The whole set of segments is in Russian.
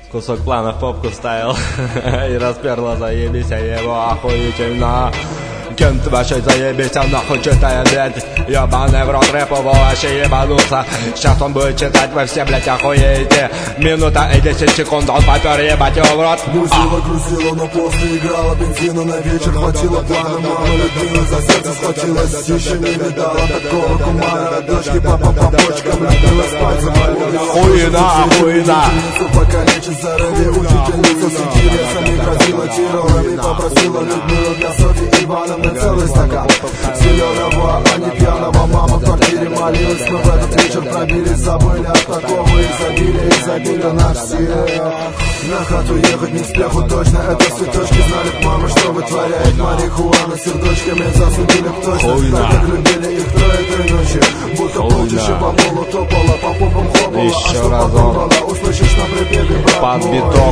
Кусок плана в попку вставил и расперла, заебись, а его охуительно. Кент вообще заебись, а нахуй читая, блядь. Ебаный в рот рэповал, вообще ебанулся. Сейчас он будет читать, вы все, блядь, охуеете. Минута и 10 секунд, он попер, ебать его в рот. Грузила, но после играла бензина на вечер. Хватило плана, мама любила, за сердце схватилась. Еще не видала такого кумара. Дочки, папа по почкам, любила спать, завалилась. Охуенно, охуенно. Покалечить заради учительницу с интересами грозила террорами. Попросила Людмилу для Софьи Ивановны целый стакан зеленого, а не пьяного. Мама в квартире молилась, мы в этот вечер пробились, забыли от такого изобилия на всех. На хату ехать не спеху точно, это цветочки знали мама, что вытворяет марихуана. Сердочками засудили точно, так как любили их трое той ночи. Будто полчища по полу топала, по попам хлопала. Еще разок услышишь на припеве, брат под мой. биток.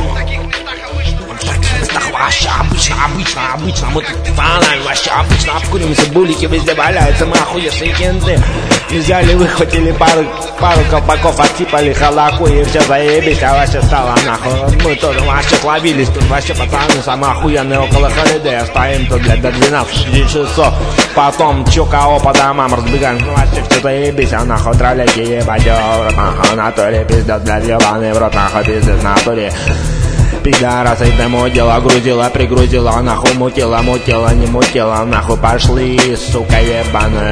Вообще обычно, мы тут фанами вообще обычно обкуримся, булики везде валяются, мы охуевшие кенты. Взяли, выхватили пару колпаков, отсыпали халаку и все заебись, а вообще стало нахуй. Мы тоже вообще ловились, тут вообще пацаны самые охуенные около Холидея. Стоим тут, блядь, до 12 часов, потом чё кого по домам разбегаем, ну вообще все заебись, а нахуй троллейки ебать, нахуй, натуре пиздец, блядь, ебаный в рот, нахуй, пиздец, натуре. Пидораса и домой дело грузила, пригрузила, нахуй мутила, не мутила, нахуй пошли, сука ебаная.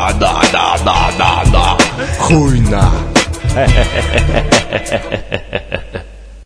Да. Хуйна.